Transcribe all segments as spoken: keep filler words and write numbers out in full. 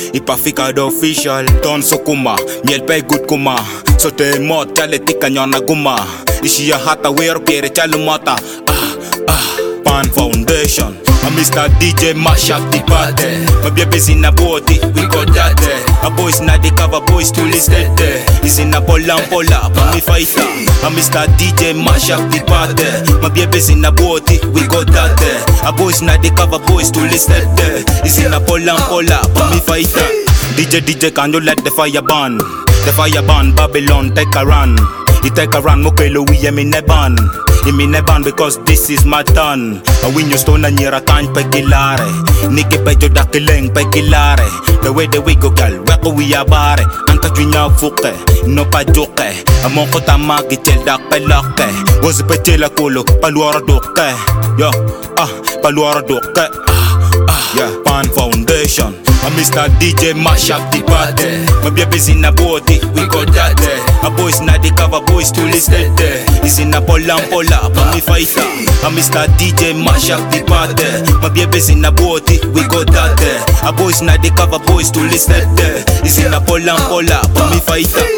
ipafika the official. Don sokuma, miel pe good kuma. So te mot chale tika nyona guma. Ishi ya hata wero piere chale mata. Ah, ah, Pan Foundation. My Mister D J mash up the party. My baby's in a body, we got that there. A boys na the cover, boys to listed there. He's in a pola pola, but me fighter. My Mister D J mash up the party. My baby's in a body, we got that there. A boys na the cover, boys to listed there. He's in a pola pola, but me fighter. D J D J can you let the fire burn? The fire burn, Babylon take a run. He take a run, Mokelo we am in a ban. I'm in a ban because this is my turn. A win your stone and you're a kind pegilare. Niki bejo da kileng pegilare. The way the we go gal, weko we are bare. Anta junya fuke, no pa joke. A monko tamagi tel dak pelake. Was petela kolo, paluara doke. Yo, ah, paluara doke. Ah, ah, yeah, Pan Foundation. My Mister D J mash up the party. My baby's in a body, we got that there. A boys na the cover, boys to listed there. He's in a pola pola, but me fighter. My Mister D J mash up the party. My baby's in a body, we got that there. A boys na the cover, boys to listed there. He's in a pola pola, but me fighter.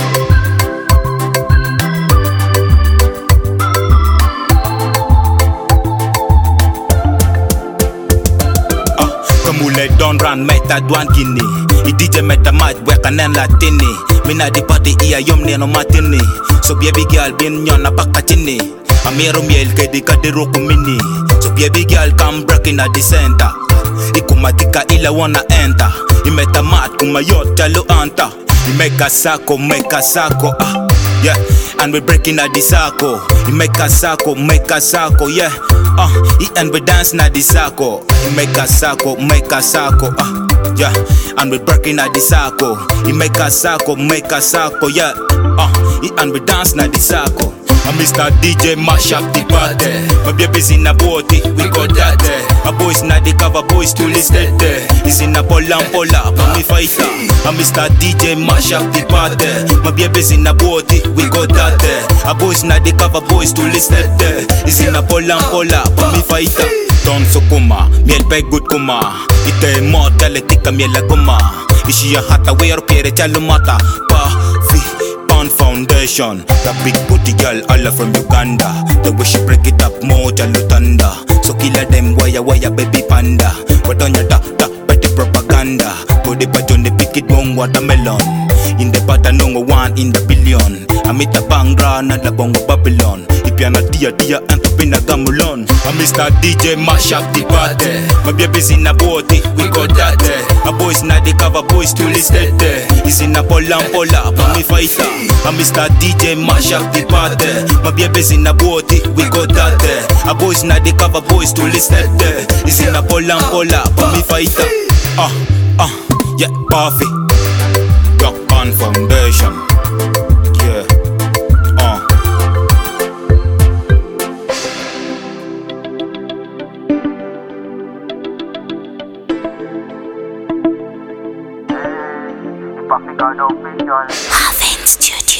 Kamule don run meta dwan gini. I D J meta mat weka nen latini. Mina di party iya yom neno matini. So baby girl bin nyona baka chini. Amiro miel kedi kadiro kumini. So baby girl come break in at the center. Ikumatika ila wanna enter. I meta mat kumayot jalo anta. I make a sako, make a sako, ah, yeah. And we breaking at the sako. I make a sako, make a sako, yeah. Uh, and we dance na the sako. I make a sako, make a sako, ah, yeah. And we breaking at the sako. I make a sako, make a sako, yeah. Uh, and we dance na the sako. My Mister D J mash up the party. My baby's in a body, we got that there. A boys na the cover, boys to listed there. He's in a pola pola, but me fighter. My Mister D J mash up the party. My baby's in a body, we got that there. A boys na the cover, boys to listed there. He's in a pola pola, but me fighter. Don sokuma, miel pe good kuma. Ite mo tele tika miel guma. Ishi ya hata wero piere chalo mata. Pa fi Pan Foundation. The big booty girl, all from Uganda. The way she break it up, more jalo thunder. So killer them wire wire baby panda. What on your da da petty propaganda. Put it back on the pick it bong watermelon. In the pattern no one in the billion. I meet a bangra na la bongo Babylon. Ipiana dia dia antopina gamulon. My Mister D J mash up the party. My baby's in a body, we got that there. A boys na the cover, boys to listed there. He's in a pola pola, but me fighter. My Mister D J mash up the party. My baby's in a body, we got that there. A boys na the cover, boys to listed there. He's in a pola pola, but me fighter. Ah, ah, yeah, Puffy. Rock Pan Foundation. Yeah, uh. Haven Studio.